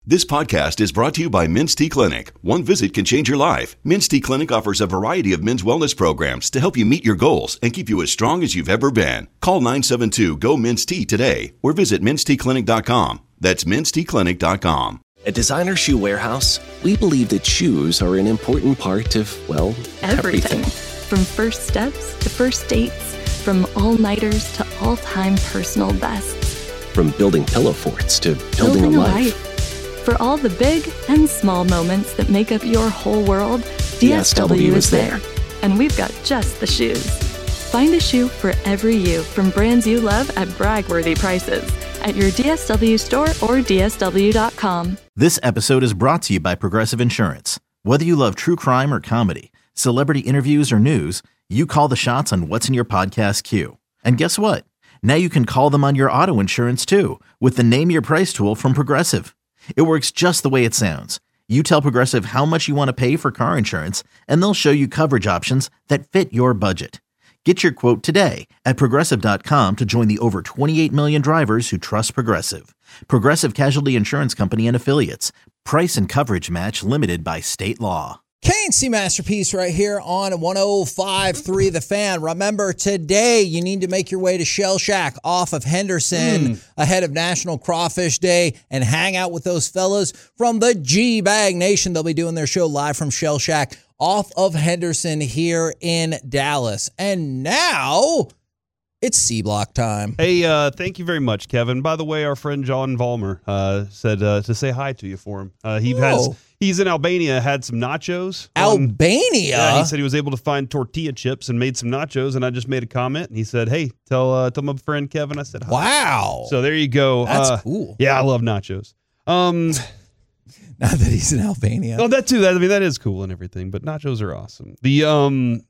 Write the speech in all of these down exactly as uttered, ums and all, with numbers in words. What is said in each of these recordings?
This podcast is brought to you by Men's T Clinic. One visit can change your life. Men's T Clinic offers a variety of men's wellness programs to help you meet your goals and keep you as strong as you've ever been. Call nine seven two, G O, Men's T today or visit mens t clinic dot com. That's mens t clinic dot com. At Designer Shoe Warehouse, we believe that shoes are an important part of, well, everything. everything. From first steps to first dates, from all-nighters to all-time personal bests. From building pillow forts to building, building a a life. life. For all the big and small moments that make up your whole world, D S W is there. And we've got just the shoes. Find a shoe for every you from brands you love at brag-worthy prices at your D S W store or D S W dot com. This episode is brought to you by Progressive Insurance. Whether you love true crime or comedy, celebrity interviews or news, you call the shots on what's in your podcast queue. And guess what? Now you can call them on your auto insurance too with the Name Your Price tool from Progressive. It works just the way it sounds. You tell Progressive how much you want to pay for car insurance, and they'll show you coverage options that fit your budget. Get your quote today at progressive dot com to join the over twenty-eight million drivers who trust Progressive. Progressive Casualty Insurance Company and Affiliates. Price and coverage match limited by state law. K and C Masterpiece right here on one oh five point three The Fan. Remember, today you need to make your way to Shell Shack off of Henderson mm. ahead of National Crawfish Day and hang out with those fellas from the G-Bag Nation. They'll be doing their show live from Shell Shack off of Henderson here in Dallas. And now it's C-Block time. Hey, uh, thank you very much, Kevin. By the way, our friend John Vollmer uh, said uh, to say hi to you for him. Uh, he has... He's in Albania, had some nachos. Albania? Um, yeah, he said he was able to find tortilla chips and made some nachos, and I just made a comment, and he said, hey, tell uh, tell my friend Kevin I said hi. Wow. So there you go. That's uh, cool. Yeah, I love nachos. Um, Not that he's in Albania. Oh, that too. That, I mean, that is cool and everything, but nachos are awesome. The um,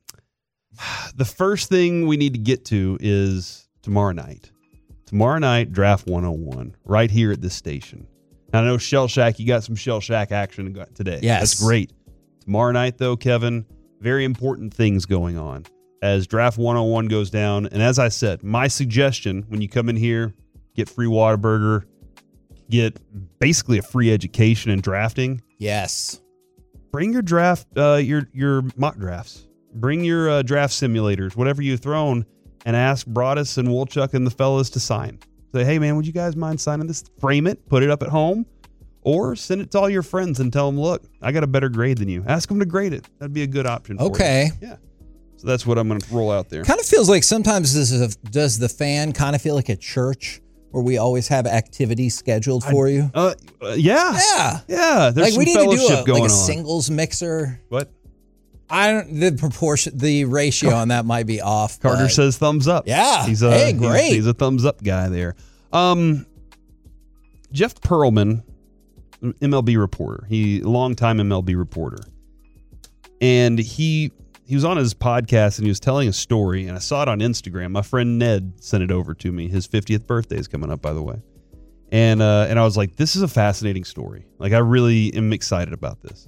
the first thing we need to get to is tomorrow night. Tomorrow night, Draft one oh one, right here at this station. Now, I know Shell Shack, you got some Shell Shack action today. Yes. That's great. Tomorrow night, though, Kevin, very important things going on as Draft one oh one goes down. And as I said, my suggestion, when you come in here, get free Whataburger, get basically a free education in drafting. Yes. Bring your draft, uh, your your mock drafts. Bring your uh, draft simulators, whatever you've thrown, and ask Broadus and Wolchuk and the fellas to sign. Say, hey, man, would you guys mind signing this? Frame it, put it up at home, or send it to all your friends and tell them, look, I got a better grade than you. Ask them to grade it. That'd be a good option for okay. you. Yeah. So that's what I'm going to roll out there. Kind of feels like sometimes this is a, does the Fan kind of feel like a church where we always have activities scheduled for I, you? Uh, uh, yeah. Yeah. Yeah. There's like some we need fellowship to do a, going like a on. singles mixer. What? I don't, the proportion, the ratio on that might be off. Carter but says thumbs up. Yeah. He's a, hey, great. He's, he's a thumbs up guy there. Um, Jeff Pearlman, M L B reporter. He longtime M L B reporter, and he he was on his podcast and he was telling a story. And I saw it on Instagram. My friend Ned sent it over to me. His fiftieth birthday is coming up, by the way. And uh, and I was like, this is a fascinating story. Like, I really am excited about this.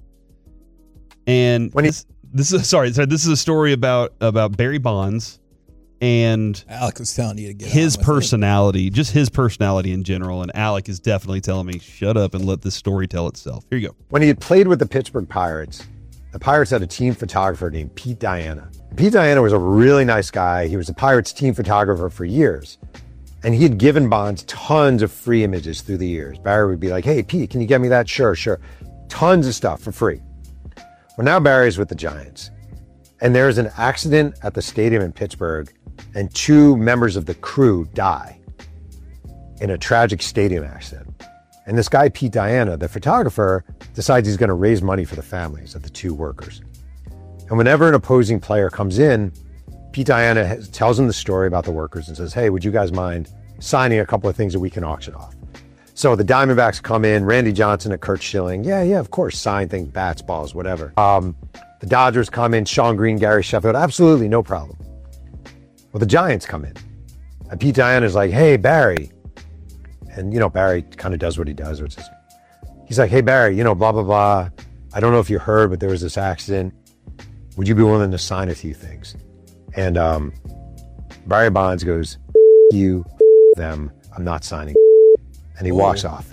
And when this, this is sorry, sorry, this is a story about about Barry Bonds. And Alec was telling you to get his on with personality, it. just his personality in general. And Alec is definitely telling me, shut up and let this story tell itself. Here you go. When he had played with the Pittsburgh Pirates, the Pirates had a team photographer named Pete Diana. Pete Diana was a really nice guy. He was the Pirates team photographer for years. And he had given Bonds tons of free images through the years. Barry would be like, hey, Pete, can you get me that? Sure, sure. Tons of stuff for free. Well, now Barry's with the Giants. And there's an accident at the stadium in Pittsburgh, and two members of the crew die in a tragic stadium accident. And this guy, Pete Diana, the photographer, decides he's going to raise money for the families of the two workers. And whenever an opposing player comes in, Pete Diana has, tells him the story about the workers and says, hey, would you guys mind signing a couple of things that we can auction off? So the Diamondbacks come in, Randy Johnson and Curt Schilling. Yeah, yeah, of course, sign things, bats, balls, whatever. Um, the Dodgers come in, Sean Green, Gary Sheffield. Absolutely, no problem. Well, the Giants come in. And Pete Diana's like, hey, Barry. And, you know, Barry kind of does what he does. Which is, he's like, hey, Barry, you know, blah, blah, blah. I don't know if you heard, but there was this accident. Would you be willing to sign a few things? And um, Barry Bonds goes, you, them, I'm not signing. And he walks off.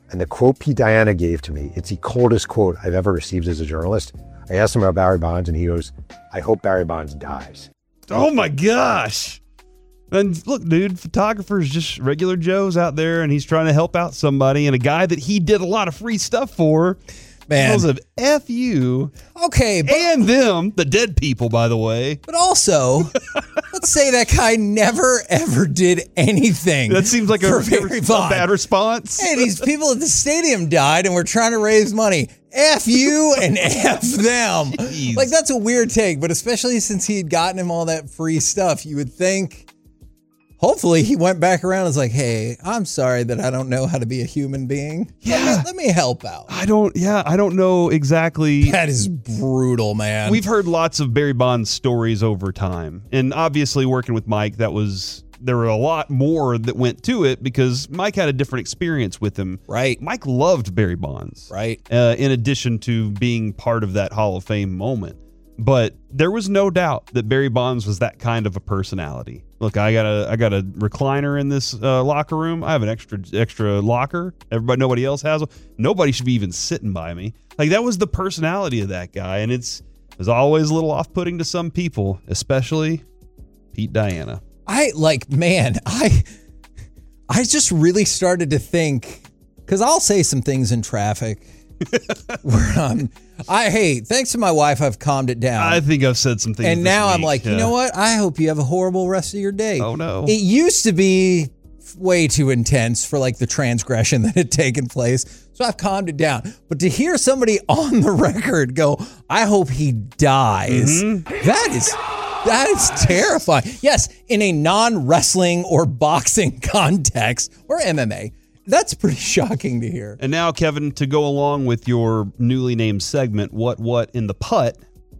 And the quote Pete Diana gave to me, it's the coldest quote I've ever received as a journalist. I asked him about Barry Bonds, and he goes, I hope Barry Bonds dies. Oh, my gosh. And look, dude, photographers, just regular Joes out there, and he's trying to help out somebody. And a guy that he did a lot of free stuff for, Man. Tells of F you. Okay. But, and them, the dead people, by the way. But also, let's say that guy never, ever did anything. That seems like a, for a, Barry a Bonds. bad response. Hey, these people at the stadium died, and we're trying to raise money. F you and F them. Jeez. Like, that's a weird take, but especially since he had gotten him all that free stuff, you would think... Hopefully he went back around and was like, hey, I'm sorry that I don't know how to be a human being. Yeah. Let me, let me help out. I don't, yeah, I don't know exactly. That is brutal, man. We've heard lots of Barry Bonds stories over time. And obviously working with Mike, that was, there were a lot more that went to it because Mike had a different experience with him. Right. Mike loved Barry Bonds. Right. Uh, in addition to being part of that Hall of Fame moment. But there was no doubt that Barry Bonds was that kind of a personality. Look, I got a I got a recliner in this uh, locker room. I have an extra extra locker. Everybody, nobody else has one. Nobody should be even sitting by me. Like, that was the personality of that guy, and it's it was always a little off-putting to some people, especially Pete Diana. I like, man, I I just really started to think, because I'll say some things in traffic where I'm. I hey, thanks to my wife, I've calmed it down. I think I've said some things. And this now I'm week. like, you Yeah. know what? I hope you have a horrible rest of your day. Oh, no. It used to be way too intense for like the transgression that had taken place. So I've calmed it down. But to hear somebody on the record go, I hope he dies, Mm-hmm. that is that is terrifying. Yes, in a non-wrestling or boxing context or M M A. That's pretty shocking to hear. And now, Kevin, to go along with your newly named segment, What What in the Putt,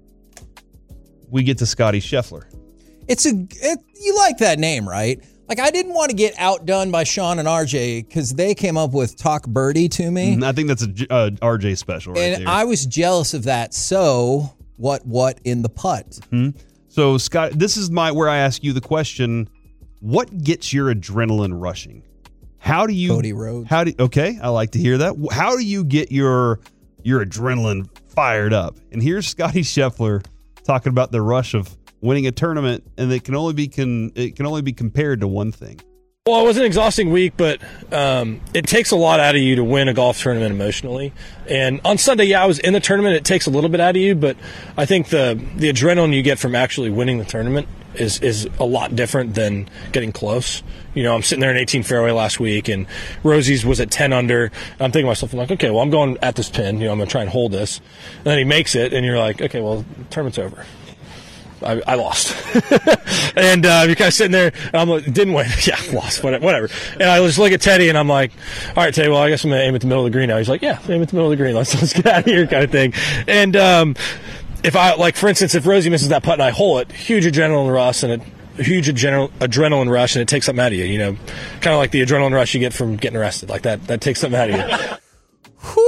we get to Scotty Scheffler. It's a it, you like that name, right? Like, I didn't want to get outdone by Sean and R J because they came up with Talk Birdie to me. Mm, I think that's a uh, R J special right and there. I was jealous of that. So, what what in the putt? Mm-hmm. So, Scott, this is my where I ask you the question, what gets your adrenaline rushing? How do you Cody Rhodes. How do okay? I like to hear that. How do you get your your adrenaline fired up? And here's Scotty Scheffler talking about the rush of winning a tournament, and it can only be can it can only be compared to one thing. Well, it was an exhausting week, but um, it takes a lot out of you to win a golf tournament emotionally. And on Sunday, yeah, I was in the tournament. It takes a little bit out of you, but I think the the adrenaline you get from actually winning the tournament is is a lot different than getting close. You know, I'm sitting there in eighteen fairway last week, and Rosie's was at ten under. And I'm thinking to myself, I'm like, okay, well, I'm going at this pin. You know, I'm going to try and hold this. And then he makes it, and you're like, okay, well, the tournament's over. I, I lost. and uh, you're kind of sitting there, and I'm like, didn't win. Yeah, lost, whatever. And I just look at Teddy, and I'm like, all right, Teddy, well, I guess I'm going to aim at the middle of the green now. He's like, yeah, aim at the middle of the green. Let's, let's get out of here kind of thing. And um, if I, like, for instance, if Rosie misses that putt and I hole it, huge adrenaline rush, and it huge adrenal, adrenaline rush, and it takes something out of you, you know, kind of like the adrenaline rush you get from getting arrested. Like that, that takes something out of you.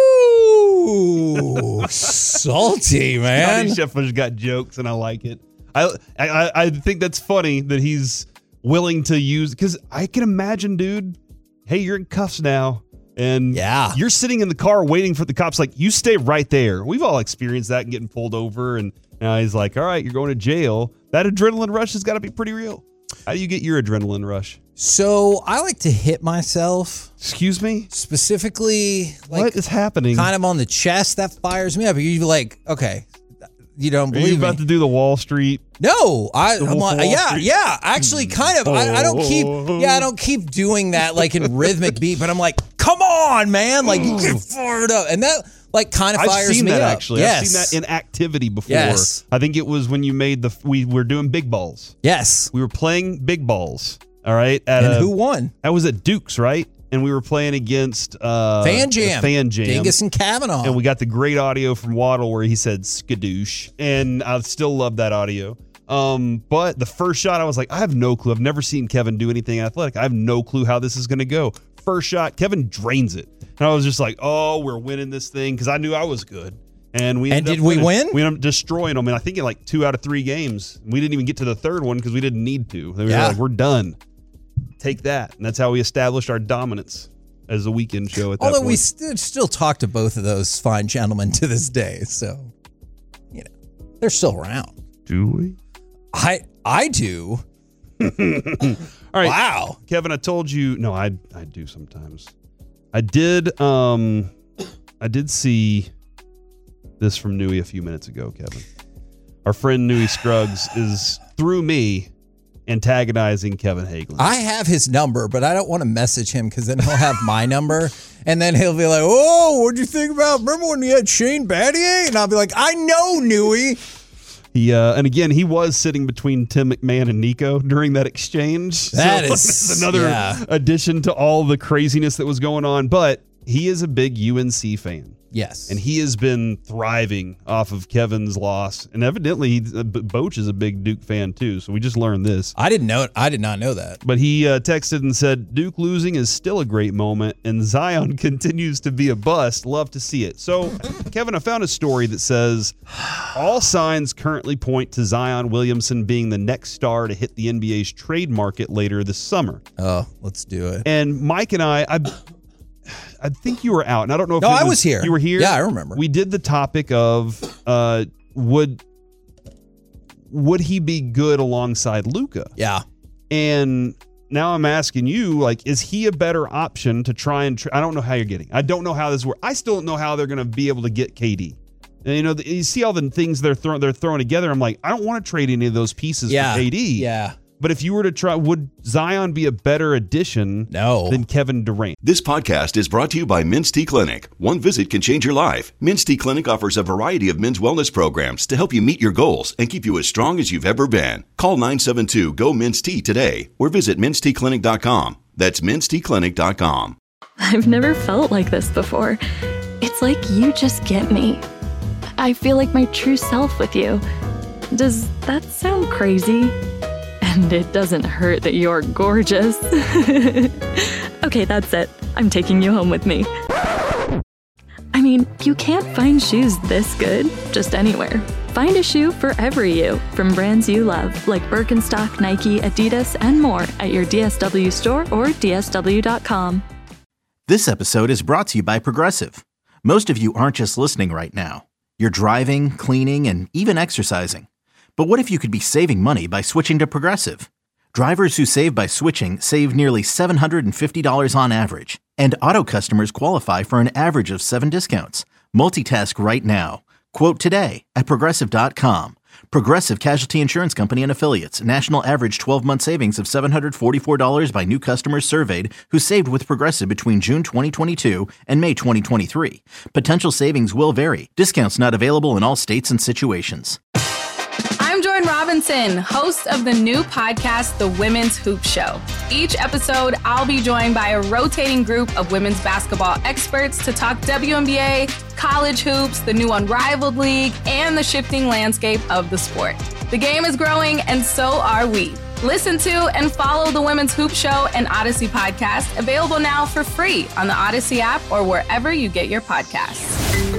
Ooh, salty, man. Scotty Scheffler's got jokes, and I like it. I, I I think that's funny that he's willing to use, because I can imagine, dude, hey, you're in cuffs now, and yeah, you're sitting in the car waiting for the cops. Like, you stay right there. We've all experienced that and getting pulled over, and now he's like, all right, you're going to jail. That adrenaline rush has got to be pretty real. How do you get your adrenaline rush? So I like to hit myself. Excuse me? Specifically, like, what is happening? Kind of on the chest. That fires me up. You're like, okay, you don't believe Are you about me. to do the Wall Street? No, I, The I'm like, Wall yeah, Street? yeah. Actually, kind of. I, I don't keep, yeah, I don't keep doing that like in rhythmic beat, but I'm like, come on, man, like you get fired up, and that like kind of I've fires seen me that up. actually. Yes. I've seen that in activity before. Yes. I think it was when you made the. We were doing big balls. Yes. We were playing big balls. All right. At And a, who won? That was at Duke's, right? And we were playing against uh, Fan Jam. Fan Jam. Dingus and Kavanaugh. And we got the great audio from Waddle where he said skadoosh. And I still love that audio. Um, but the first shot, I was like, I have no clue. I've never seen Kevin do anything athletic. I have no clue how this is going to go. First shot, Kevin drains it. And I was just like, oh, we're winning this thing, because I knew I was good. And we And ended did up we winning. win? We ended up destroying them. And I think in like two out of three games, we didn't even get to the third one because we didn't need to. They were Yeah. like, we're done. Take that. And that's how we established our dominance. as a weekend show at that Although point. we st- still talk to both of those fine gentlemen to this day, so you know they're still around. Do we? I I do. All right. Wow, Kevin, I told you. No, I I do sometimes. I did. Um, I did see this from Newey a few minutes ago, Kevin. Our friend Newey Scruggs is through me antagonizing Kevin Hagelin. I have his number, but I don't want to message him because then he'll have my number, and then he'll be like, "Oh, what'd you think about? Remember when you had Shane Battier?" And I'll be like, "I know, Newey." He uh, and again, he was sitting between Tim McMahon and Nico during that exchange. That so is that's another yeah. addition to all the craziness that was going on. But he is a big U N C fan. Yes, And he has been thriving off of Kevin's loss. And evidently, he, uh, Boach is a big Duke fan, too. So we just learned this. I didn't know. I did not know that. But he uh, texted and said, Duke losing is still a great moment, and Zion continues to be a bust. Love to see it. So, Kevin, I found a story that says, all signs currently point to Zion Williamson being the next star to hit the N B A's trade market later this summer. Oh, let's do it. And Mike and I, I I think you were out, and I don't know if No, it was, I was here. You were here? Yeah, I remember. We did the topic of uh, would would he be good alongside Luka? Yeah. And now I'm asking you, like, is he a better option to try and? Tra- I don't know how you're getting. I don't know how this works. I still don't know how they're going to be able to get K D. And, you know, the, you see all the things they're throwing they're throwing together. I'm like, I don't want to trade any of those pieces Yeah. for K D. Yeah. But if you were to try, would Zion be a better addition No. than Kevin Durant? This podcast is brought to you by Men's T Clinic. One visit can change your life. Men's T Clinic offers a variety of men's wellness programs to help you meet your goals and keep you as strong as you've ever been. Call nine seven two, G O, Men's T today or visit men's t clinic dot com. That's men's t clinic dot com. I've never felt like this before. It's like you just get me. I feel like my true self with you. Does that sound crazy? And it doesn't hurt that you're gorgeous. Okay, that's it. I'm taking you home with me. I mean, you can't find shoes this good just anywhere. Find a shoe for every you from brands you love, like Birkenstock, Nike, Adidas, and more at your D S W store or D S W dot com. This episode is brought to you by Progressive. Most of you aren't just listening right now. You're driving, cleaning, and even exercising. But what if you could be saving money by switching to Progressive? Drivers who save by switching save nearly seven hundred fifty dollars on average. And auto customers qualify for an average of seven discounts. Multitask right now. Quote today at Progressive dot com. Progressive Casualty Insurance Company and Affiliates. National average twelve-month savings of seven hundred forty-four dollars by new customers surveyed who saved with Progressive between June twenty twenty-two and May twenty twenty-three. Potential savings will vary. Discounts not available in all states and situations. I'm Jordan Robinson, host of the new podcast, The Women's Hoop Show. Each episode, I'll be joined by a rotating group of women's basketball experts to talk W N B A, college hoops, the new Unrivaled League, and the shifting landscape of the sport. The game is growing, and so are we. Listen to and follow The Women's Hoop Show and Odyssey podcast, available now for free on the Odyssey app or wherever you get your podcasts.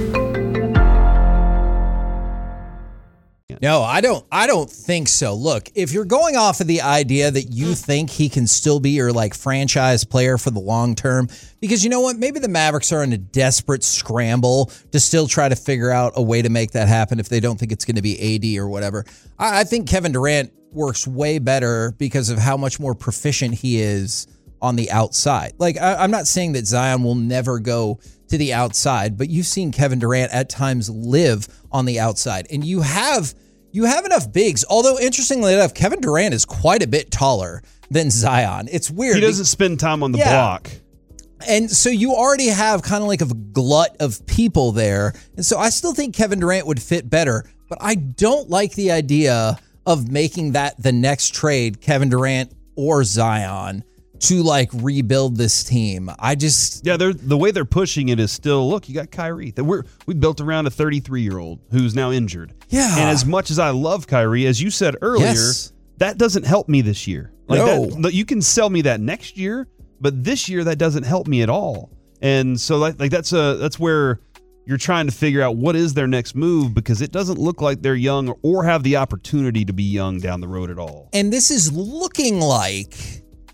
No, I don't I don't think so. Look, if you're going off of the idea that you think he can still be your like franchise player for the long term, because you know what? Maybe the Mavericks are in a desperate scramble to still try to figure out a way to make that happen if they don't think it's going to be A D or whatever. I, I think Kevin Durant works way better because of how much more proficient he is on the outside. Like, I, I'm not saying that Zion will never go to the outside, but you've seen Kevin Durant at times live on the outside, and you have you have enough bigs. Although, interestingly enough, Kevin Durant is quite a bit taller than Zion. It's weird. He doesn't spend time on the Yeah. block. And so you already have kind of like a glut of people there. And so I still think Kevin Durant would fit better, but I don't like the idea of making that the next trade, Kevin Durant or Zion, to like rebuild this team. I just Yeah, they're the way they're pushing it is still, look, you got Kyrie. That we're we built around a thirty-three-year-old who's now injured. Yeah. And as much as I love Kyrie, as you said earlier, Yes. that doesn't help me this year. Like No. that, you can sell me that next year, but this year that doesn't help me at all. And so like, like that's a that's where you're trying to figure out what is their next move, because it doesn't look like they're young or have the opportunity to be young down the road at all. and this is looking like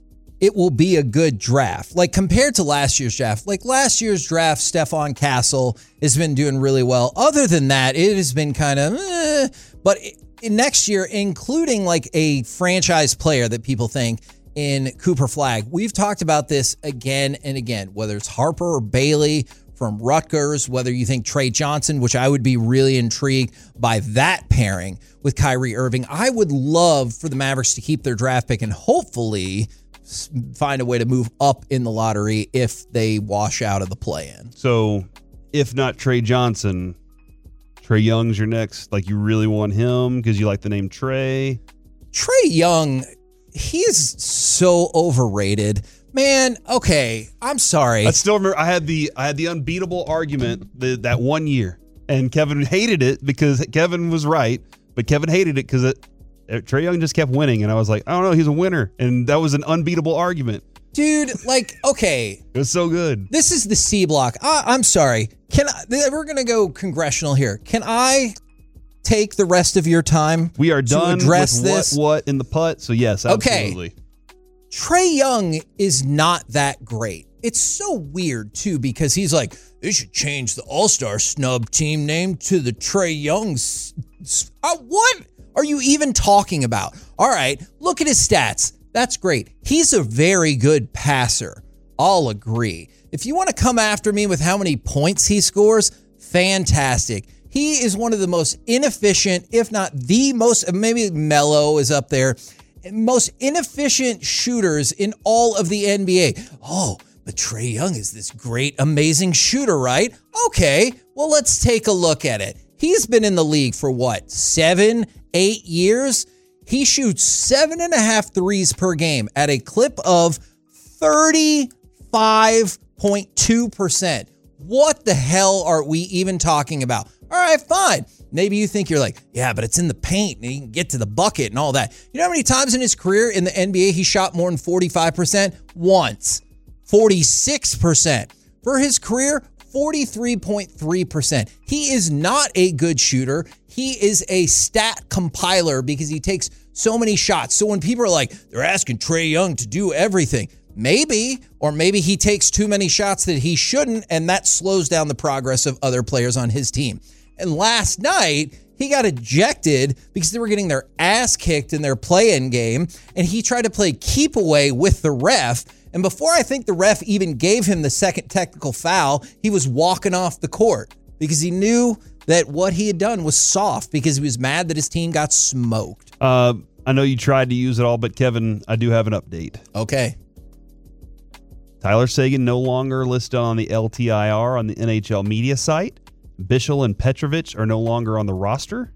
it will be a good draft. Like compared to last year's draft, like last year's draft, Stephon Castle has been doing really well. Other than that, it has been kind of, eh. But next year, including like a franchise player that people think in Cooper Flagg, we've talked about this again and again, whether it's Harper or Bailey from Rutgers, whether you think Trey Johnson, which I would be really intrigued by that pairing with Kyrie Irving. I would love for the Mavericks to keep their draft pick and hopefully find a way to move up in the lottery if they wash out of the play-in. So if not Trey Johnson, Trey Young's your next. Like, you really want him because you like the name Trey? Trey Young, he is so overrated. Man, okay, I'm sorry. I still remember I had the I had the unbeatable argument the, that one year, and Kevin hated it because Kevin was right, but Kevin hated it because it, it, Trey Young just kept winning, and I was like, I don't know, he's a winner, and that was an unbeatable argument. Dude, like, okay. It was so good. This is the C block. I, I'm sorry. Can I, we're going to go congressional here. Can I take the rest of your time We are done to address with this? what, what in the putt, so yes, absolutely. Okay. Trey Young is not that great. It's so weird, too, because he's like, they should change the All-Star snub team name to the Trey Young's. Uh, what are you even talking about? All right, look at his stats. That's great. He's a very good passer. I'll agree. If you want to come after me with how many points he scores, fantastic. He is one of the most inefficient, if not the most, maybe Melo is up there, most inefficient shooters in all of the N B A. Oh, but Trey Young is this great, amazing shooter, right? Okay, well, let's take a look at it. He's been in the league for what, seven, eight years? He shoots seven and a half threes per game at a clip of thirty-five point two percent. What the hell are we even talking about? All right, fine. Maybe you think you're like, yeah, but it's in the paint and he can get to the bucket and all that. You know how many times in his career in the N B A he shot more than forty-five percent? Once. forty-six percent. For his career, forty-three point three percent. He is not a good shooter. He is a stat compiler because he takes so many shots. So when people are like, they're asking Trey Young to do everything, maybe, or maybe he takes too many shots that he shouldn't, and that slows down the progress of other players on his team. And last night, he got ejected because they were getting their ass kicked in their play-in game, and he tried to play keep away with the ref. And before I think the ref even gave him the second technical foul, he was walking off the court because he knew that what he had done was soft because he was mad that his team got smoked. Uh, I know you tried to use it all, but Kevin, I do have an update. Okay. Tyler Seguin no longer listed on the L T I R on the N H L media site. Bichel and Petrovic are no longer on the roster.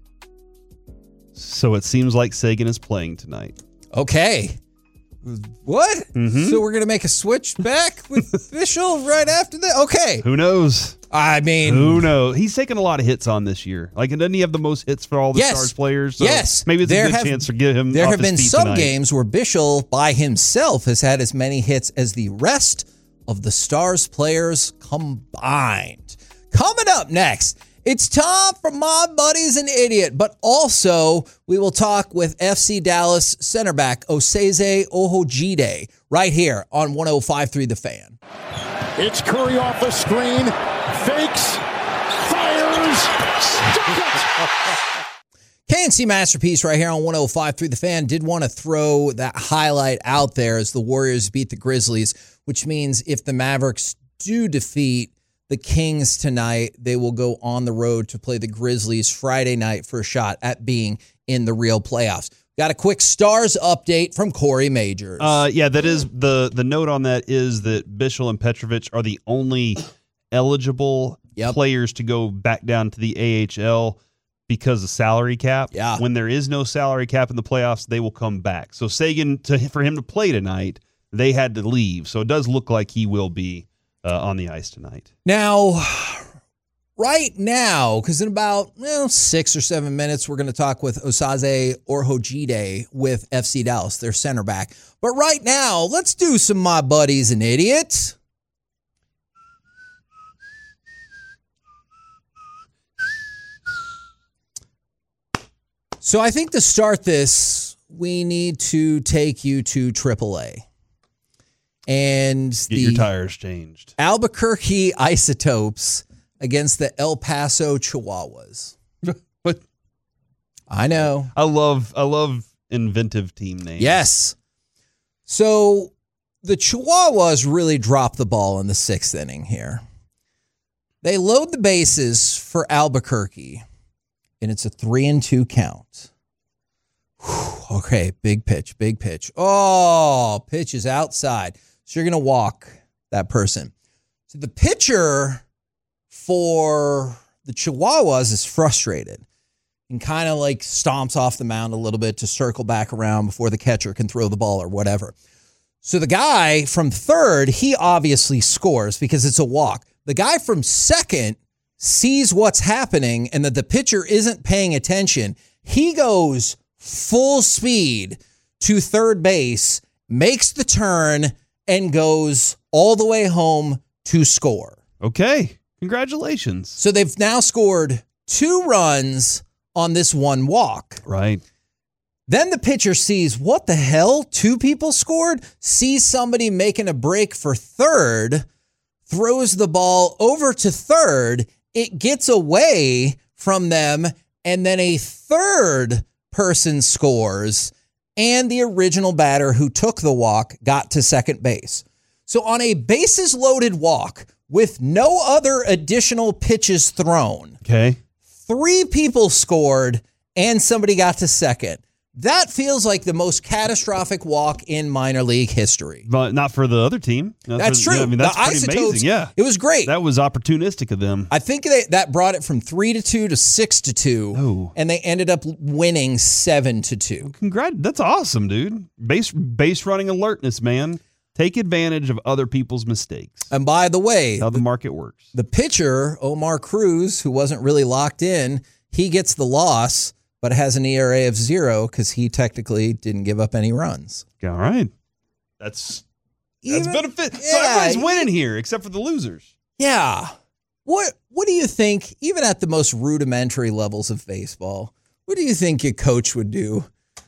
So it seems like Seguin is playing tonight. Okay. What? Mm-hmm. So we're going to make a switch back with Bichel right after that? Okay. Who knows? I mean, who knows? He's taken a lot of hits on this year. Like, doesn't he have the most hits for all the yes, Stars players? So yes. Maybe it's there a good have, chance to get him There off have his been feet some tonight. games where Bichel by himself has had as many hits as the rest of the Stars players combined. Coming up next, it's time for My Buddy's an Idiot, but also we will talk with F C Dallas center back Oseze Ohojide right here on one oh five point three The Fan. It's Curry off the screen, fakes, fires, stuck it! K N C Masterpiece right here on one oh five point three The Fan. Did want to throw that highlight out there as the Warriors beat the Grizzlies, which means if the Mavericks do defeat the Kings tonight, they will go on the road to play the Grizzlies Friday night for a shot at being in the real playoffs. Got a quick Stars update from Corey Majors. Uh, yeah, that is the the note on that is that Bichel and Petrovic are the only eligible yep. players to go back down to the A H L because of salary cap. Yeah. When there is no salary cap in the playoffs, they will come back. So Seguin, to for him to play tonight, they had to leave. So it does look like he will be uh, on the ice tonight. Now, right now, because in about well, six or seven minutes, we're going to talk with Oseze Ohojide with F C Dallas, their center back. But right now, let's do some My Buddies and Idiots. So I think to start this, we need to take you to triple A. and Get the your tires changed. Albuquerque Isotopes against the El Paso Chihuahuas. But I know. I love I love inventive team names. Yes. So the Chihuahuas really dropped the ball in the sixth inning here. They load the bases for Albuquerque, and it's a three and two count. Whew, okay, big pitch, big pitch. Oh, pitch is outside. So you're going to walk that person. So the pitcher for the Chihuahuas is frustrated and kind of like stomps off the mound a little bit to circle back around before the catcher can throw the ball or whatever. So the guy from third, he obviously scores because it's a walk. The guy from second sees what's happening and that the pitcher isn't paying attention. He goes full speed to third base, makes the turn, and goes all the way home to score. Okay. Congratulations. So they've now scored two runs on this one walk. Right. Then the pitcher sees, what the hell? Two people scored? Sees somebody making a break for third, throws the ball over to third. It gets away from them, and then a third person scores, and the original batter who took the walk got to second base. So on a bases-loaded walk with no other additional pitches thrown, okay, three people scored, and somebody got to second. That feels like the most catastrophic walk in minor league history. But not for the other team. Not That's for, true. Yeah, I mean, that's the pretty Isotopes, amazing. Yeah. It was great. That was opportunistic of them. I think they, that brought it from three to two to six to two. Oh. And they ended up winning seven to two. Congrats. That's awesome, dude. Base base running alertness, man. Take advantage of other people's mistakes. And by the way, That's how the market works. The pitcher, Omar Cruz, who wasn't really locked in, he gets the loss, but has an E R A of zero because he technically didn't give up any runs. All right. That's that's Even- benefit. yeah, so everybody's you- winning here except for the losers. Yeah. What What do you think, even at the most rudimentary levels of baseball, what do you think your coach would do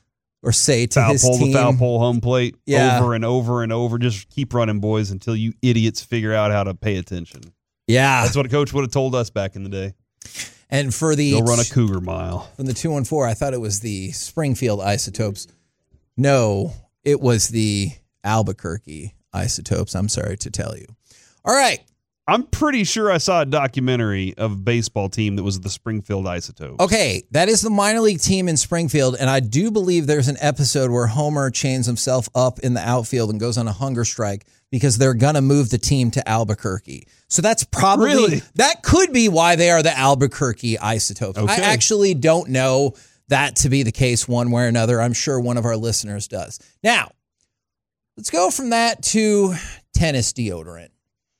or say to Foul his pole team? to foul pole home plate Yeah. over and over and over. Just keep running, boys, until you idiots figure out how to pay attention. Yeah. That's what a coach would have told us back in the day. And for the Go run a cougar mile. From the two one four, I thought it was the Springfield Isotopes. No, it was the Albuquerque Isotopes. I'm sorry to tell you. All right. I'm pretty sure I saw a documentary of a baseball team that was the Springfield Isotopes. Okay, that is the minor league team in Springfield, and I do believe there's an episode where Homer chains himself up in the outfield and goes on a hunger strike because they're going to move the team to Albuquerque. So that's probably, Really? that could be why they are the Albuquerque Isotopes. Okay. I actually don't know that to be the case one way or another. I'm sure one of our listeners does. Now, let's go from that to tennis deodorant.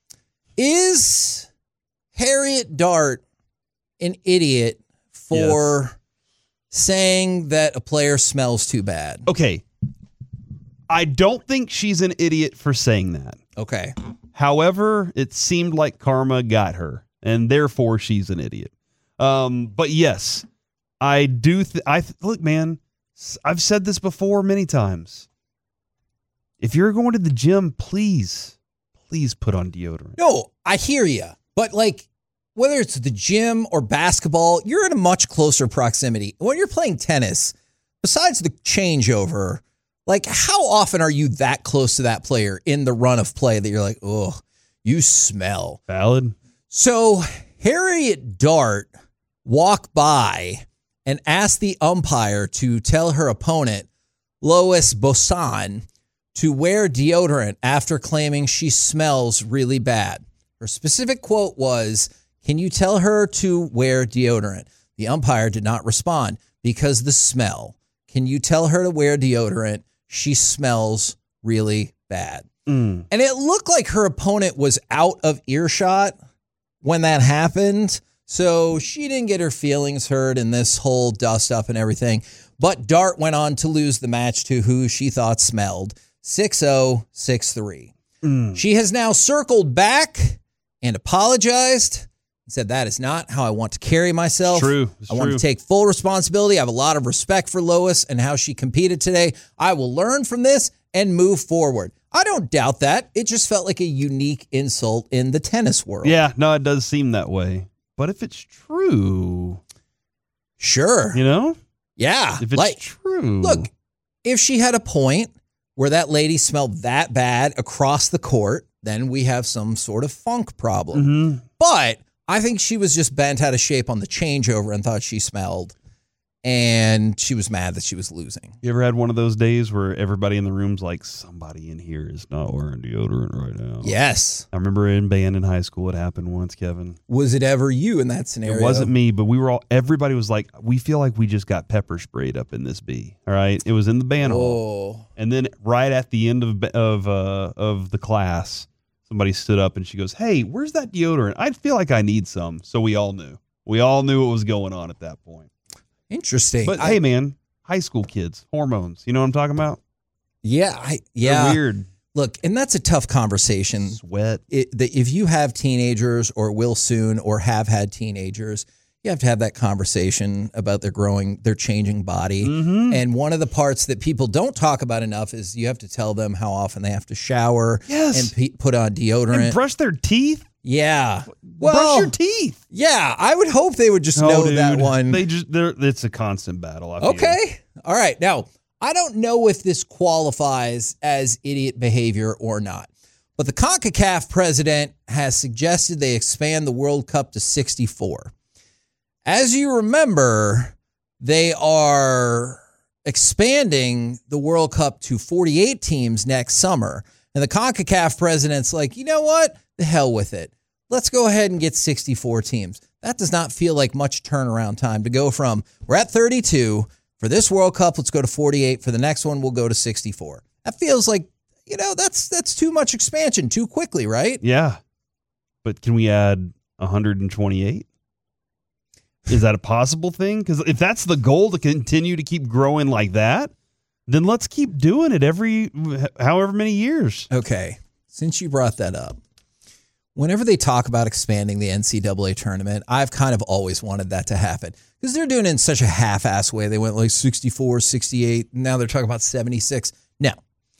Is Harriet Dart an idiot for Yes. saying that a player smells too bad? Okay. I don't think she's an idiot for saying that. Okay. However, it seemed like karma got her, and therefore she's an idiot. Um, but yes, I do. Th- I th- look, man. s- I've said this before many times. If you're going to the gym, please, please put on deodorant. No, I hear you. But like, whether it's the gym or basketball, you're in a much closer proximity. When you're playing tennis, besides the changeover, like how often are you that close to that player in the run of play that you're like, oh, you smell? Valid. So Harriet Dart walked by and asked the umpire to tell her opponent, Lois Bosan, to wear deodorant after claiming she smells really bad. Her specific quote was, can you tell her to wear deodorant? The umpire did not respond because the smell. Can you tell her to wear deodorant? She smells really bad. Mm. And it looked like her opponent was out of earshot when that happened. So she didn't get her feelings hurt in this whole dust up and everything. But Dart went on to lose the match to who she thought smelled. six oh, six three. Mm. She has now circled back and apologized and said, that is not how I want to carry myself. True. It's I want true. to take full responsibility. I have a lot of respect for Lois and how she competed today. I will learn from this and move forward. I don't doubt that. It just felt like a unique insult in the tennis world. Yeah, no, it does seem that way. But if it's true, sure. You know? Yeah. If it's like, true. Look, if she had a point where that lady smelled that bad across the court, then we have some sort of funk problem. Mm-hmm. But I think she was just bent out of shape on the changeover and thought she smelled. And she was mad that she was losing. You ever had one of those days where everybody in the room's like, somebody in here is not wearing deodorant right now? Yes. I remember in band in high school, it happened once, Kevin. Was it ever you in that scenario? It wasn't me, but we were all, everybody was like, we feel like we just got pepper sprayed up in this bee. All right. It was in the band hall. And then right at the end of, of, uh, of the class, somebody stood up and she goes, hey, where's that deodorant? I feel like I need some. So we all knew. We all knew what was going on at that point. Interesting. But I, hey, man, high school kids, hormones. You know what I'm talking about? Yeah. I, yeah. They're weird. Look, and that's a tough conversation. Sweat. It, the, if you have teenagers or will soon or have had teenagers, you have to have that conversation about their growing, their changing body. Mm-hmm. And one of the parts that people don't talk about enough is you have to tell them how often they have to shower yes. and pe- put on deodorant. And brush their teeth. Yeah. Well, brush your teeth. Yeah. I would hope they would just oh, know dude. that one. They just, they're, it's a constant battle. I feel. Okay. All right. Now, I don't know if this qualifies as idiot behavior or not, but the CONCACAF president has suggested they expand the World Cup to sixty-four. As you remember, they are expanding the World Cup to forty-eight teams next summer. And the CONCACAF president's like, you know what? The hell with it. Let's go ahead and get sixty-four teams. That does not feel like much turnaround time to go from, we're at thirty-two. For this World Cup, let's go to forty-eight. For the next one, we'll go to sixty-four. That feels like, you know, that's that's too much expansion too quickly, right? Yeah. But can we add one hundred twenty-eight? Is that a possible thing? Because if that's the goal, to continue to keep growing like that, then let's keep doing it every however many years. Okay. Since you brought that up, whenever they talk about expanding the N C double A tournament, I've kind of always wanted that to happen because they're doing it in such a half-ass way. They went like sixty-four, sixty-eight. Now they're talking about seventy-six. No.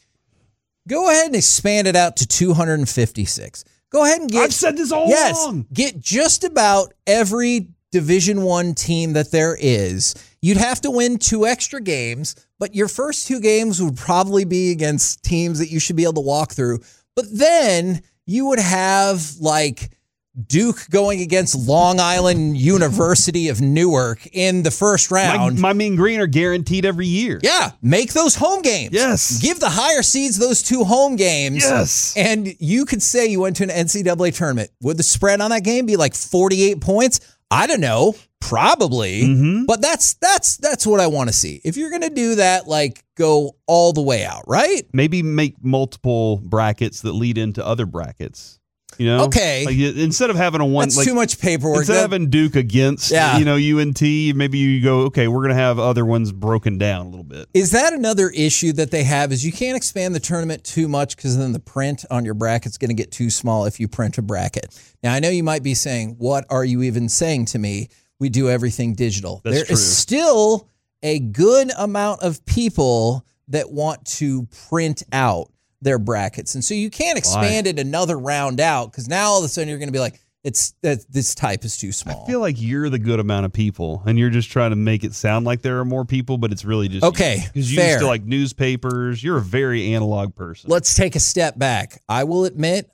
Go ahead and expand it out to two hundred fifty-six. Go ahead and get... I've said this all yes, along. Get just about every Division One team that there is. You'd have to win two extra games, but your first two games would probably be against teams that you should be able to walk through. But then you would have like Duke going against Long Island University of Newark in the first round. My, my mean green are guaranteed every year. Yeah, make those home games. Yes. Give the higher seeds those two home games. Yes. And you could say you went to an N C double A tournament. Would the spread on that game be like forty-eight points? I don't know. Probably. Mm-hmm. But that's that's that's what I want to see. If you're going to do that, like go all the way out, right? Maybe make multiple brackets that lead into other brackets. You know? Okay. Like, instead of having a one, That's like, too much paperwork. Instead That- of having Duke against, Yeah. you know, U N T, maybe you go, okay, we're going to have other ones broken down a little bit. Is that another issue that they have is you can't expand the tournament too much because then the print on your bracket's going to get too small if you print a bracket. Now, I know you might be saying, what are you even saying to me? We do everything digital. That's There true. is still a good amount of people that want to print out their brackets. And so you can't expand it another round out because now all of a sudden you're going to be like, it's that this type is too small. I feel like you're the good amount of people, and you're just trying to make it sound like there are more people, but it's really just Okay, because you fair. used to like newspapers. You're a very analog person. Let's take a step back. I will admit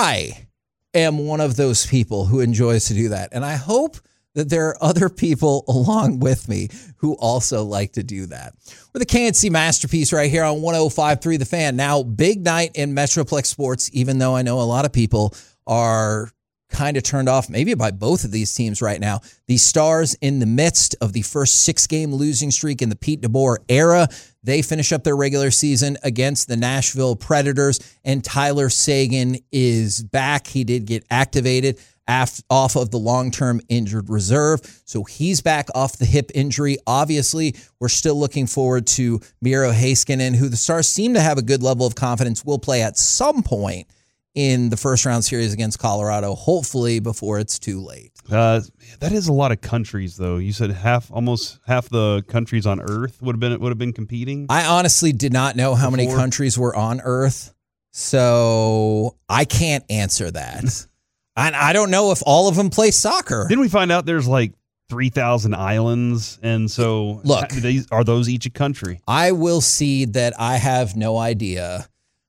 I am one of those people who enjoys to do that. And I hope that there are other people along with me who also like to do that. We're the K N C Masterpiece right here on one oh five point three The Fan. Now, big night in Metroplex Sports, even though I know a lot of people are kind of turned off maybe by both of these teams right now. The Stars in the midst of the first six-game losing streak in the Pete DeBoer era. They finish up their regular season against the Nashville Predators, and Tyler Seguin is back. He did get activated off of the long-term injured reserve. So he's back off the hip injury. Obviously, we're still looking forward to Miro Heiskanen, who the Stars seem to have a good level of confidence will play at some point in the first round series against Colorado, hopefully before it's too late. Uh, that is a lot of countries, though. You said half, almost half the countries on Earth would have been would have been competing. I honestly did not know how many Before? countries were on Earth. So I can't answer that. And I don't know if all of them play soccer. Didn't we find out there's like three thousand islands? And so Look, these, are those each a country? I will see that I have no idea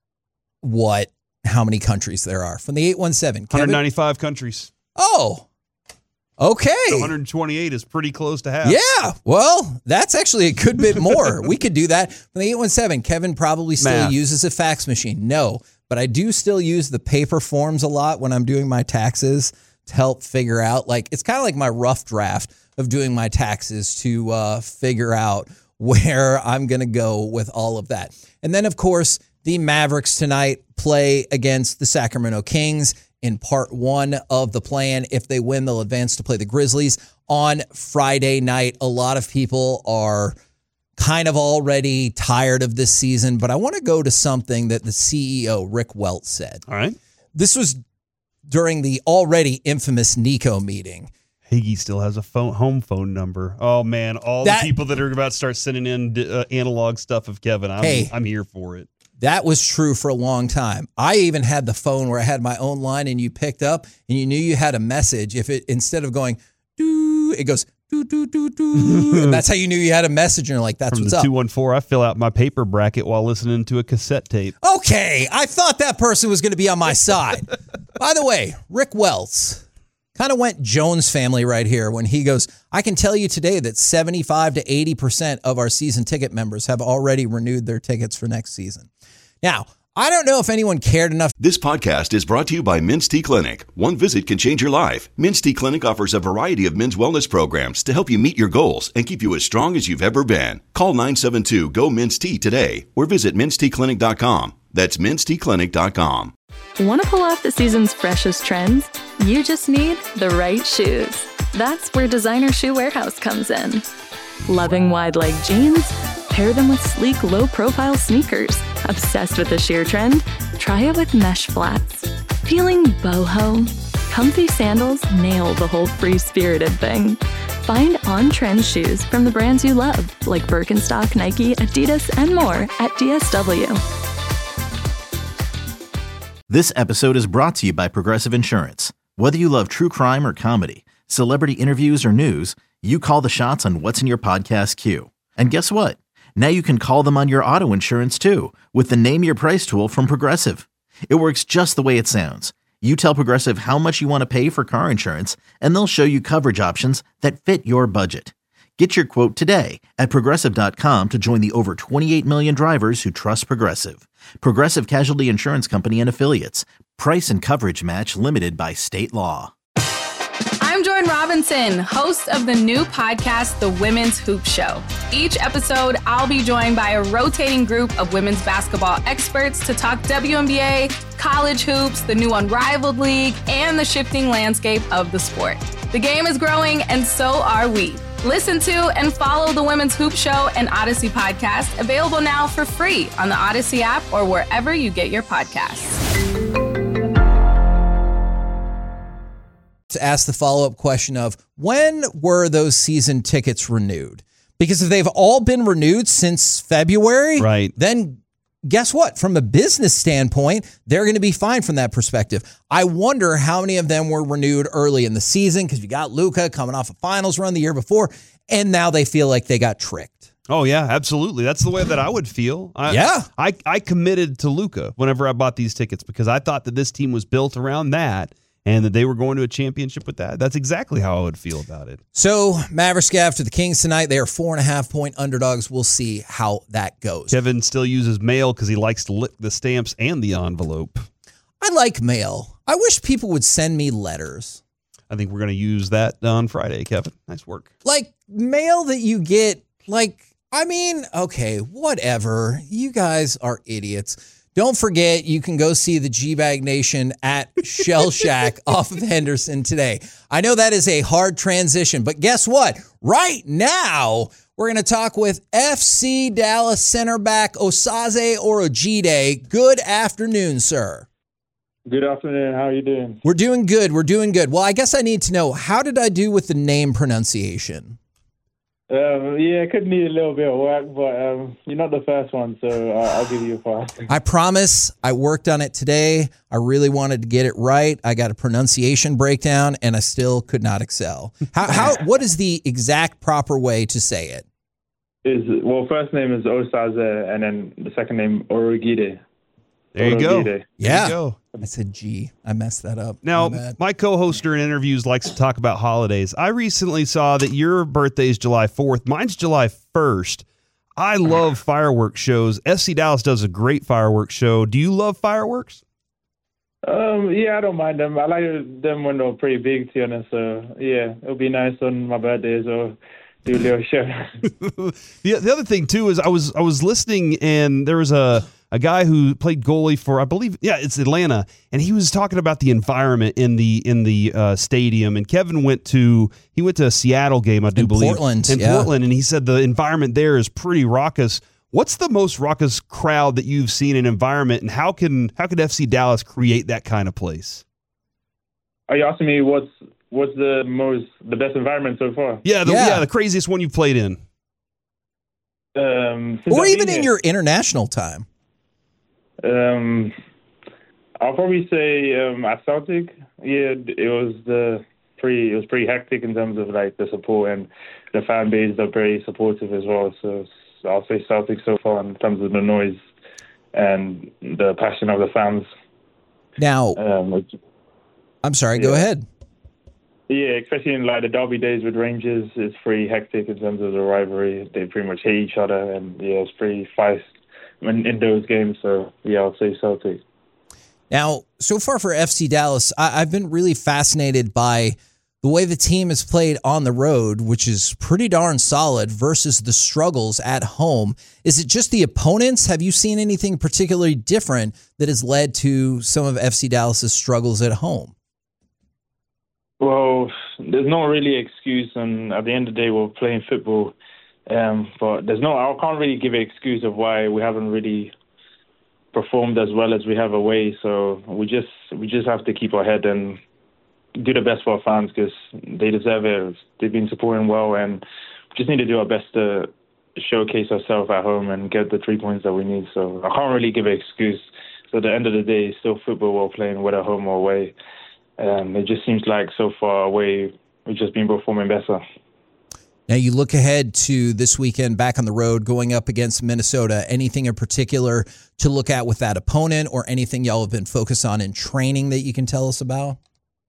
what, how many countries there are. From the eight one seven. one hundred ninety-five countries. Oh, okay. So one hundred twenty-eight is pretty close to half. Yeah. Well, that's actually a good bit more. We could do that. From the eight one seven, Kevin probably still Math. uses a fax machine. No, but I do still use the paper forms a lot when I'm doing my taxes to help figure out, like, it's kind of like my rough draft of doing my taxes to uh, figure out where I'm going to go with all of that. And then, of course, the Mavericks tonight play against the Sacramento Kings in part one of the plan. If they win, they'll advance to play the Grizzlies on Friday night. A lot of people are kind of already tired of this season, but I want to go to something that the C E O, Rick Welts, said. All right. This was during the already infamous Nico meeting. Higgy still has a phone, home phone number. Oh, man. All That- the people that are about to start sending in uh, analog stuff of Kevin, I'm, Hey. I'm here for it. That was true for a long time. I even had the phone where I had my own line and you picked up and you knew you had a message. If it, instead of going, doo, it goes, doo, doo, doo, doo. And that's how you knew you had a message. And you're like, that's From what's the up. two one four, I fill out my paper bracket while listening to a cassette tape. Okay. I thought that person was going to be on my side. By the way, Rick Welts kind of went Jones family right here when he goes, I can tell you today that seventy-five to eighty percent of our season ticket members have already renewed their tickets for next season. Now, I don't know if anyone cared enough. This podcast is brought to you by Men's Tea Clinic. One visit can change your life. Men's Tea Clinic offers a variety of men's wellness programs to help you meet your goals and keep you as strong as you've ever been. Call nine seven two, G O, Men's Tea today or visit men's tea clinic dot com. That's men's tea clinic dot com. Want to pull off the season's freshest trends? You just need the right shoes. That's where Designer Shoe Warehouse comes in. Loving wide leg jeans? Pair them with sleek, low-profile sneakers. Obsessed with the sheer trend? Try it with mesh flats. Feeling boho? Comfy sandals nail the whole free-spirited thing. Find on-trend shoes from the brands you love, like Birkenstock, Nike, Adidas, and more at D S W. This episode is brought to you by Progressive Insurance. Whether you love true crime or comedy, celebrity interviews or news, you call the shots on what's in your podcast queue. And guess what? Now you can call them on your auto insurance too with the Name Your Price tool from Progressive. It works just the way it sounds. You tell Progressive how much you want to pay for car insurance, and they'll show you coverage options that fit your budget. Get your quote today at Progressive dot com to join the over twenty-eight million drivers who trust Progressive. Progressive Casualty Insurance Company and Affiliates. Price and coverage match limited by state law. I'm Jordan Robinson, host of the new podcast, The Women's Hoop Show. Each episode, I'll be joined by a rotating group of women's basketball experts to talk W N B A, college hoops, the new Unrivaled League, and the shifting landscape of the sport. The game is growing, and so are we. Listen to and follow The Women's Hoop Show and Odyssey podcast, available now for free on the Odyssey app or wherever you get your podcasts. To ask the follow-up question of when were those season tickets renewed? Because if they've all been renewed since February, right, then guess what? From a business standpoint, they're going to be fine from that perspective. I wonder how many of them were renewed early in the season because you got Luka coming off a finals run the year before, and now they feel like they got tricked. Oh, yeah, absolutely. That's the way that I would feel. I, yeah. I, I committed to Luka whenever I bought these tickets because I thought that this team was built around that and that they were going to a championship with that. That's exactly how I would feel about it. So, Mavericks get after the Kings tonight. They are four and a half point underdogs. We'll see how that goes. Kevin still uses mail because he likes to lick the stamps and the envelope. I like mail. I wish people would send me letters. I think we're going to use that on Friday, Kevin. Nice work. Like mail that you get, like, I mean, okay, whatever. You guys are idiots. Don't forget, you can go see the G-Bag Nation at Shell Shack off of Henderson today. I know that is a hard transition, but guess what? Right now, we're going to talk with F C Dallas center back Osaze Orojide. Good afternoon, sir. Good afternoon. How are you doing? We're doing good. We're doing good. Well, I guess I need to know, how did I do with the name pronunciation? Um, yeah, it could need a little bit of work, but um, you're not the first one, so uh, I'll give you a pass. I promise I worked on it today. I really wanted to get it right. I got a pronunciation breakdown, and I still could not excel. How? how what is the exact proper way to say it? Is well, first name is Osaze, and then the second name Orogide. There you go. Orogide. Yeah. There you go. I said G. I messed that up. Now, My bad. my co-hoster in interviews likes to talk about holidays. I recently saw that your birthday is July fourth. Mine's July first. I love fireworks shows. F C Dallas does a great fireworks show. Do you love fireworks? Um, yeah, I don't mind them. I like them when they're pretty big, to be honest. So, yeah, it'll be nice on my birthday, so do a little show. the, the other thing, too, is I was I was listening, and there was a... a guy who played goalie for, I believe, yeah, it's Atlanta, and he was talking about the environment in the in the uh, stadium. And Kevin went to he went to a Seattle game, I do in believe, Portland, in yeah. Portland, and he said the environment there is pretty raucous. What's the most raucous crowd that you've seen in environment, and how can how can F C Dallas create that kind of place? Are you asking me what's what's the most the best environment so far? Yeah, the, Yeah. yeah, the craziest one you've played in, Um, since Or I've even been in here. your international time. Um, I'll probably say um, at Celtic, yeah, it was the pretty. It was pretty hectic in terms of like the support, and the fan base are very supportive as well. So I'll say Celtic so far in terms of the noise and the passion of the fans. Now, Um, which, I'm sorry, go yeah. ahead. yeah, especially in like the derby days with Rangers, it's pretty hectic in terms of the rivalry. They pretty much hate each other, and yeah, it's pretty feist in, in those games. So yeah, I'll say Celtic. Now, so far for F C Dallas, I, I've been really fascinated by the way the team has played on the road, which is pretty darn solid, versus the struggles at home. Is it just the opponents? Have you seen anything particularly different that has led to some of F C Dallas's struggles at home? Well, there's not really an excuse, and at the end of the day, we're playing football. Um, but there's no, I can't really give an excuse of why we haven't really performed as well as we have away. So we just we just have to keep our head and do the best for our fans because they deserve it. They've been supporting well, and we just need to do our best to showcase ourselves at home and get the three points that we need. So I can't really give an excuse. So at the end of the day, it's still football we're playing, whether home or away. Um, it just seems like so far away, we've just been performing better. Now you look ahead to this weekend back on the road going up against Minnesota. Anything in particular to look at with that opponent or anything y'all have been focused on in training that you can tell us about?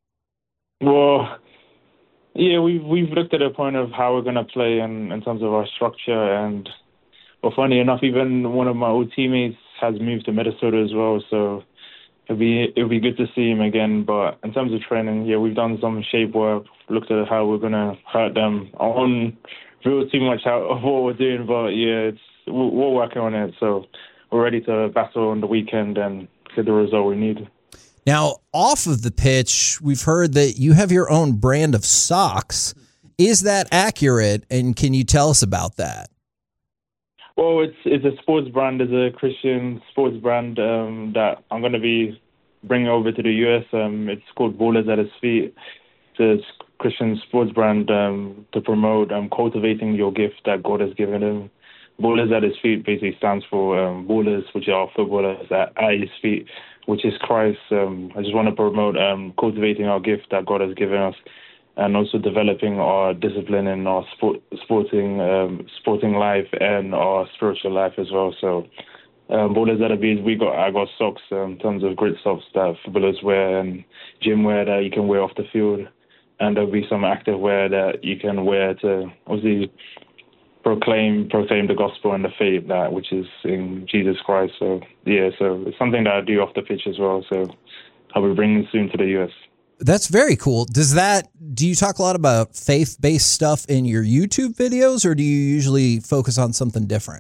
Well, yeah, we've we've looked at a point of how we're going to play in, in terms of our structure. And, well, funny enough, even one of my old teammates has moved to Minnesota as well. So it'll be it'll be good to see him again. But in terms of training, yeah, we've done some shape work, looked at how we're going to hurt them. I won't reveal too much out of what we're doing, but yeah, it's we're, we're working on it. So we're ready to battle on the weekend and get the result we need. Now, off of the pitch, we've heard that you have your own brand of socks. Is that accurate? And can you tell us about that? Well, it's it's a sports brand. It's a Christian sports brand um, that I'm going to be bringing over to the U S. Um, it's called Ballers at His Feet. It's a Christian sports brand um, to promote um, cultivating your gift that God has given him. Ballers at His Feet basically stands for um, ballers, which are footballers at, at His feet, which is Christ. Um, I just want to promote um, cultivating our gift that God has given us, and also developing our discipline in our sport, sporting um, sporting life and our spiritual life as well. So, um, Ballers at the Bees, we got I got socks um, in terms of grit socks that footballers wear and gym wear that you can wear off the field, and there'll be some active wear that you can wear to obviously proclaim proclaim the gospel and the faith that which is in Jesus Christ. So yeah, so it's something that I do off the pitch as well. So I'll be bringing soon to the U S. That's very cool. Does that, do you talk a lot about faith-based stuff in your YouTube videos, or do you usually focus on something different?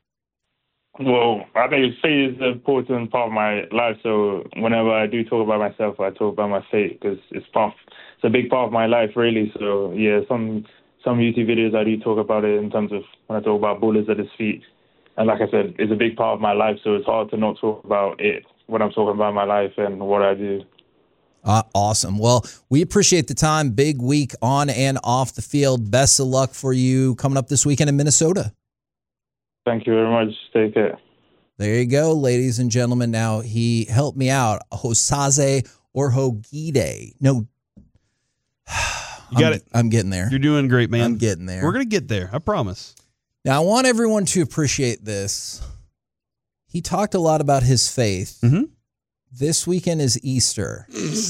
Well, I think faith is an important part of my life. So whenever I do talk about myself, I talk about my faith because it's part, it's a big part of my life, really. So yeah, some some YouTube videos I do talk about it in terms of when I talk about Ballers at His Feet. And like I said, it's a big part of my life, so it's hard to not talk about it when I'm talking about my life and what I do. Uh, awesome. Well, we appreciate the time. Big week on and off the field. Best of luck for you coming up this weekend in Minnesota. Thank you very much. Take care. There you go, ladies and gentlemen. Now, he helped me out. Hosaze Orhogide. No. You got I'm, it. I'm getting there. You're doing great, man. I'm getting there. We're going to get there. I promise. Now, I want everyone to appreciate this. He talked a lot about his faith. Mm-hmm. This weekend is Easter.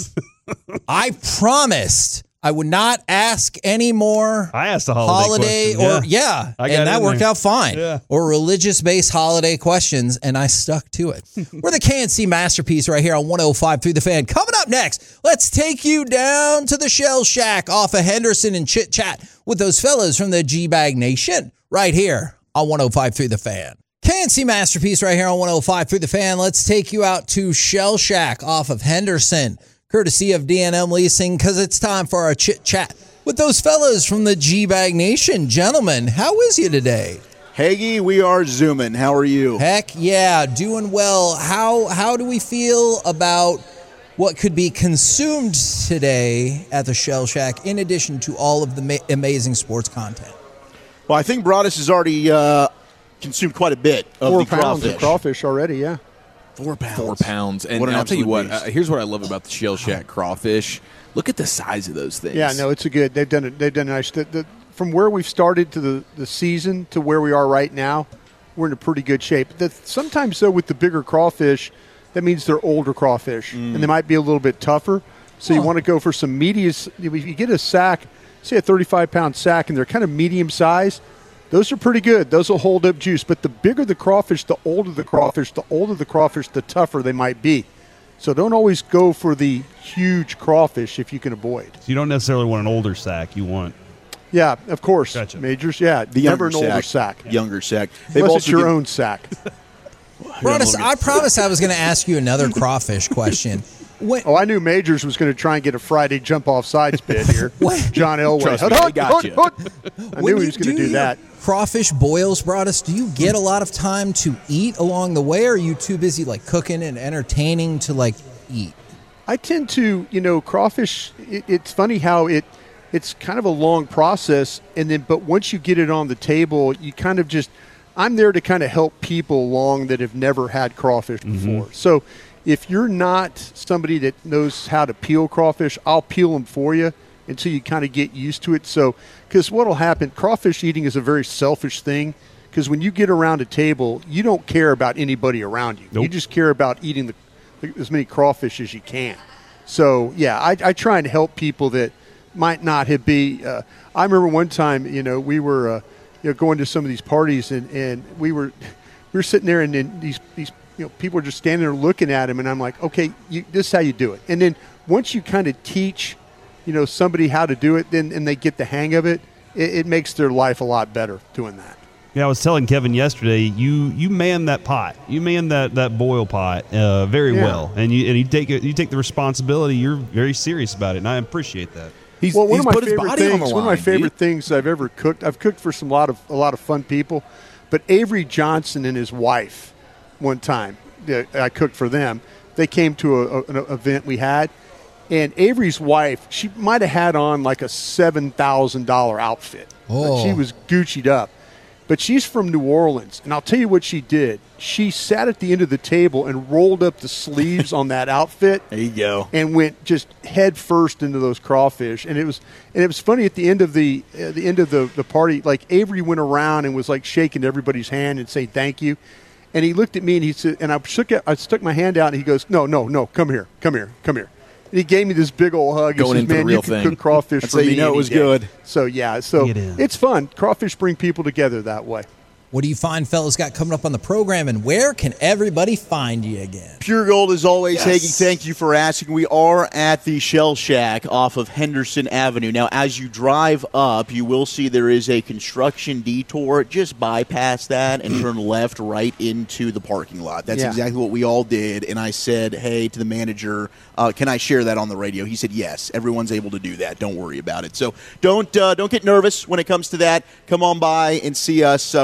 I promised I would not ask any more. I asked a holiday, holiday question. or yeah, I got and that in worked there. out fine. Yeah. Or religious-based holiday questions, and I stuck to it. We're the K N C Masterpiece right here on one oh five through the Fan. Coming up next, let's take you down to the Shell Shack off of Henderson and chit chat with those fellas from the G-Bag Nation right here on one oh five through the Fan. K N C Masterpiece right here on one oh five through the Fan. Let's take you out to Shell Shack off of Henderson, courtesy of D and M Leasing, because it's time for our chit chat with those fellas from the G-Bag Nation. Gentlemen, how is you today? Hagee, we are zooming. How are you? Heck yeah, doing well. How how do we feel about what could be consumed today at the Shell Shack, in addition to all of the ma- amazing sports content? Well, I think Broadus has already uh, consumed quite a bit of Four the pounds crawfish. of crawfish already, yeah. Four pounds. Four pounds. And What an I'll tell you absolute what, beast. uh, here's what I love about the Shell Shack crawfish. Look at the size of those things. Yeah, no, it's a good. They've done it. They've done nice. The, the, from where we've started to the, the season to where we are right now, we're in a pretty good shape. The, sometimes, though, with the bigger crawfish, that means they're older crawfish, Mm. and they might be a little bit tougher. So you Huh. want to go for some medium. If you get a sack, say a thirty-five pound sack, and they're kind of medium size, those are pretty good. Those will hold up juice. But the bigger the crawfish, the older the crawfish, the older the crawfish, the tougher they might be. So don't always go for the huge crawfish if you can avoid. So you don't necessarily want an older sack. You want Yeah, of course. Gotcha. Majors, yeah. The never younger an older sack. sack. Younger sack. They've Unless also it's your given- own sack. Broadus, I promised I was going to ask you another crawfish question. When, Oh, I knew Majors was going to try and get a Friday jump-off sides bid here. What? John Elway. Trust me, Hut, they hut, got hut, you. hut. I when knew he you was going to do your that. Crawfish boils, Broadus, do you get a lot of time to eat along the way, or are you too busy like cooking and entertaining to like eat? I tend to, you know, crawfish, it, it's funny how it it's kind of a long process, and then but once you get it on the table, you kind of just I'm there to kind of help people along that have never had crawfish before. So if you're not somebody that knows how to peel crawfish, I'll peel them for you until you kind of get used to it. So because what will happen, crawfish eating is a very selfish thing, because when you get around a table, you don't care about anybody around you. Nope. You just care about eating the as many crawfish as you can. So, yeah, I, I try and help people that might not have be. Uh, I remember one time, you know, we were uh, you know going to some of these parties, and, and we were we were sitting there, and then these these you know people were just standing there looking at him, and I'm like, okay, you, this is how you do it. And then once you kind of teach, you know, somebody how to do it, then and they get the hang of it, it, it makes their life a lot better doing that. Yeah, I was telling Kevin yesterday, you you man that pot, you man that, that boil pot uh, very Yeah. well, and you and you take it, you take the responsibility. You're very serious about it, and I appreciate that. He's, well, one he's of my put his favorite body on things, the line. one of my favorite dude. things I've ever cooked. I've cooked for some lot of a lot of fun people, but Avery Johnson and his wife, one time uh, I cooked for them. They came to a, a, an event we had, and Avery's wife, she might have had on like a seven thousand dollar outfit. Oh. She was Gucci'd up. But she's from New Orleans, and I'll tell you what she did. She sat at the end of the table and rolled up the sleeves on that outfit. There you go. And went just head first into those crawfish. And it was and it was funny at the end of the uh, the end of the, the party. Like Avery went around and was like shaking everybody's hand and saying thank you. And he looked at me and he said, and I shook it, I stuck my hand out and he goes, no, no, no, come here, come here, come here. And he gave me this big old hug. He Going says, in for the man, real you can thing. cook crawfish That's for how you me know it any was day." good. So yeah, so Get in. it's fun. Crawfish bring people together that way. What do you find fellas got coming up on the program, and where can everybody find you again? Pure Gold, as always, Yes. Hagee, thank you for asking. We are at the Shell Shack off of Henderson Avenue. Now, as you drive up, you will see there is a construction detour. Just bypass that and turn left right into the parking lot. That's Yeah. exactly what we all did. And I said, hey, to the manager, uh, can I share that on the radio? He said, yes, everyone's able to do that. Don't worry about it. So don't uh, don't get nervous when it comes to that. Come on by and see us. Uh, we're ready to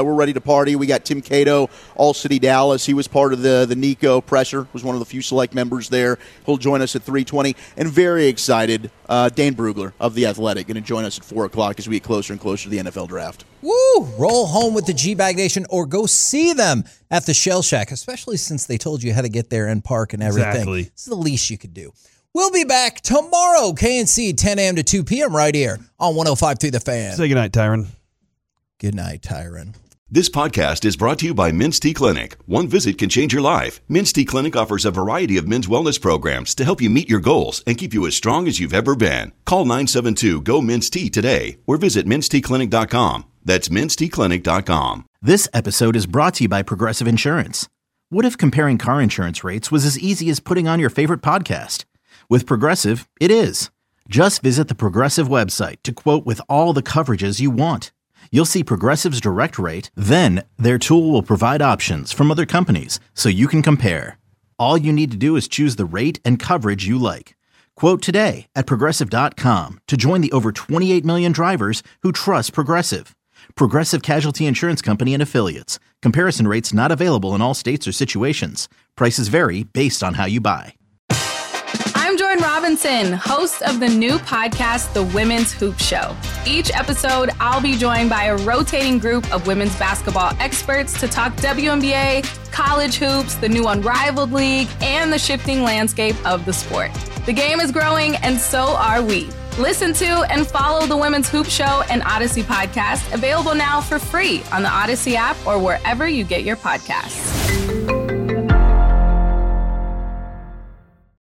party. We got Tim Cato, All City Dallas. He was part of the, the Nico presser, was one of the few select members there. He'll join us at three twenty. And very excited, uh, Dane Brugler of The Athletic going to join us at four o'clock as we get closer and closer to the N F L draft. Woo! Roll home with the G-Bag Nation or go see them at the Shell Shack, especially since they told you how to get there and park and everything. Exactly. This is the least you could do. We'll be back tomorrow, K N C, ten a.m. to two p.m. right here on one oh five point three The Fan. Say goodnight, Tyron. Good night, Tyron. This podcast is brought to you by Men's T Clinic. One visit can change your life. Men's T Clinic offers a variety of men's wellness programs to help you meet your goals and keep you as strong as you've ever been. Call nine seven two, G O, M E N S T today or visit mens t clinic dot com. That's mens t clinic dot com. This episode is brought to you by Progressive Insurance. What if comparing car insurance rates was as easy as putting on your favorite podcast? With Progressive, it is. Just visit the Progressive website to quote with all the coverages you want. You'll see Progressive's direct rate, then their tool will provide options from other companies so you can compare. All you need to do is choose the rate and coverage you like. Quote today at progressive dot com to join the over twenty-eight million drivers who trust Progressive. Progressive Casualty Insurance Company and Affiliates. Comparison rates not available in all states or situations. Prices vary based on how you buy. I'm Jordan Robinson, host of the new podcast, The Women's Hoop Show. Each episode, I'll be joined by a rotating group of women's basketball experts to talk W N B A, college hoops, the new Unrivaled League, and the shifting landscape of the sport. The game is growing, and so are we. Listen to and follow The Women's Hoop Show and Odyssey podcast, available now for free on the Odyssey app or wherever you get your podcasts.